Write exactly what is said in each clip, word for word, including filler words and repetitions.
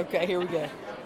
Okay, here we go.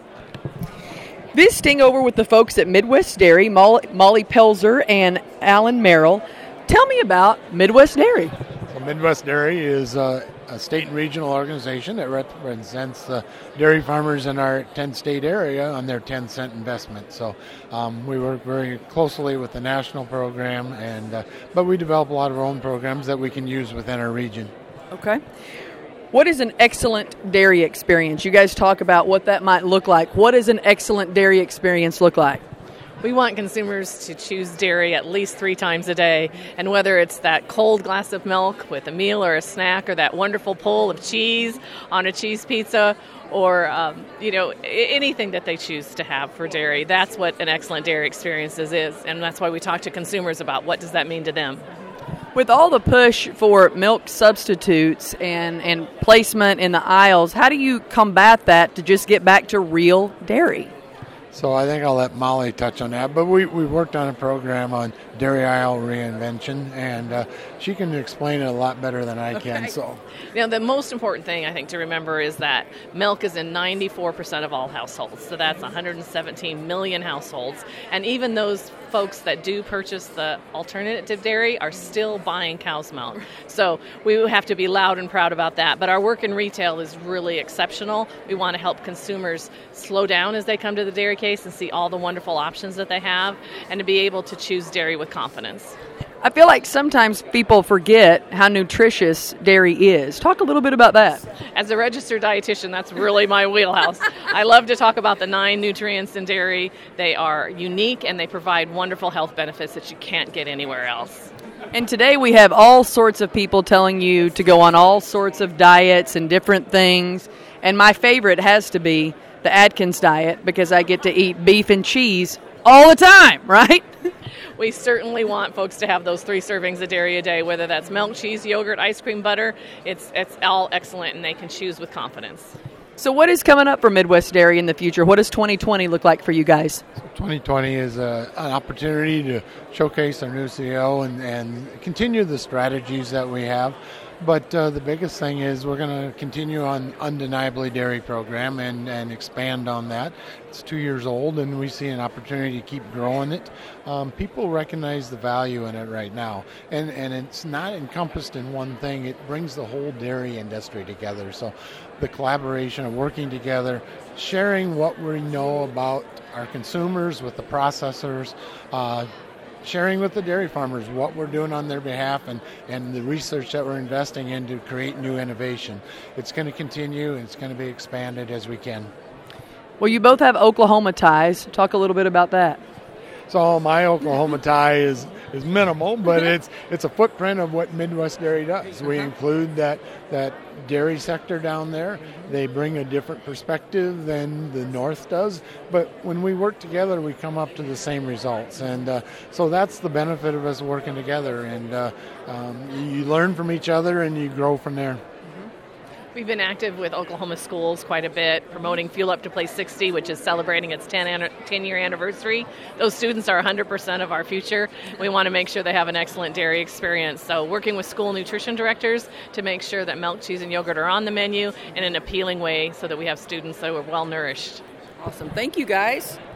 Visiting over with the folks at Midwest Dairy, Molly, Molly Pelzer and Alan Merrill. Tell me about Midwest Dairy. So Midwest Dairy is a, a state and regional organization that represents the dairy farmers in our ten-state area on their ten cent investment. So um, we work very closely with the national program, and uh, but we develop a lot of our own programs that we can use within our region. Okay. What is an excellent dairy experience? You guys talk about what that might look like. What does an excellent dairy experience look like? We want consumers to choose dairy at least three times a day, and whether it's that cold glass of milk with a meal or a snack, or that wonderful pull of cheese on a cheese pizza, or um, you know anything that they choose to have for dairy, that's what an excellent dairy experience is, and that's why we talk to consumers about what does that mean to them. With all the push for milk substitutes and, and placement in the aisles, how do you combat that to just get back to real dairy? So I think I'll let Molly touch on that. But we, we worked on a program on dairy aisle reinvention, and uh, she can explain it a lot better than I can. Okay. So, Now, the most important thing I think to remember is that milk is in ninety-four percent of all households. So that's one hundred seventeen million households. And even those folks that do purchase the alternative dairy are still buying cow's milk. So we have to be loud and proud about that. But our work in retail is really exceptional. We want to help consumers slow down as they come to the dairy case and see all the wonderful options that they have, and to be able to choose dairy with confidence. I feel like sometimes people forget how nutritious dairy is. Talk a little bit about that. As a registered dietitian, that's really my wheelhouse. I love to talk about the nine nutrients in dairy. They are unique, and they provide wonderful health benefits that you can't get anywhere else. And today we have all sorts of people telling you to go on all sorts of diets and different things. And my favorite has to be the Atkins diet, because I get to eat beef and cheese all the time, right? We certainly want folks to have those three servings of dairy a day, whether that's milk, cheese, yogurt, ice cream, butter. It's it's all excellent, and they can choose with confidence. So what is coming up for Midwest Dairy in the future? What does twenty twenty look like for you guys? so twenty twenty is a, an opportunity to showcase our new C E O and, and continue the strategies that we have. But uh, the biggest thing is we're going to continue on Undeniably Dairy program and, and expand on that. It's two years old, and we see an opportunity to keep growing it. Um, people recognize the value in it right now, and, and it's not encompassed in one thing. It brings the whole dairy industry together. So the collaboration of working together, sharing what we know about our consumers with the processors, uh, sharing with the dairy farmers what we're doing on their behalf, and, and the research that we're investing in to create new innovation. It's going to continue, and it's going to be expanded as we can. Well, you both have Oklahoma ties. Talk a little bit about that. So my Oklahoma tie is, is minimal, but it's it's a footprint of what Midwest Dairy does. We include that, that dairy sector down there. They bring a different perspective than the North does, but when we work together, we come up to the same results. And uh, so that's the benefit of us working together. And uh, um, you learn from each other, and you grow from there. We've been active with Oklahoma schools quite a bit, promoting Fuel Up to Play sixty, which is celebrating its ten-year anniversary. Those students are one hundred percent of our future. We want to make sure they have an excellent dairy experience. So working with school nutrition directors to make sure that milk, cheese, and yogurt are on the menu in an appealing way so that we have students that are well-nourished. Awesome. Thank you, guys.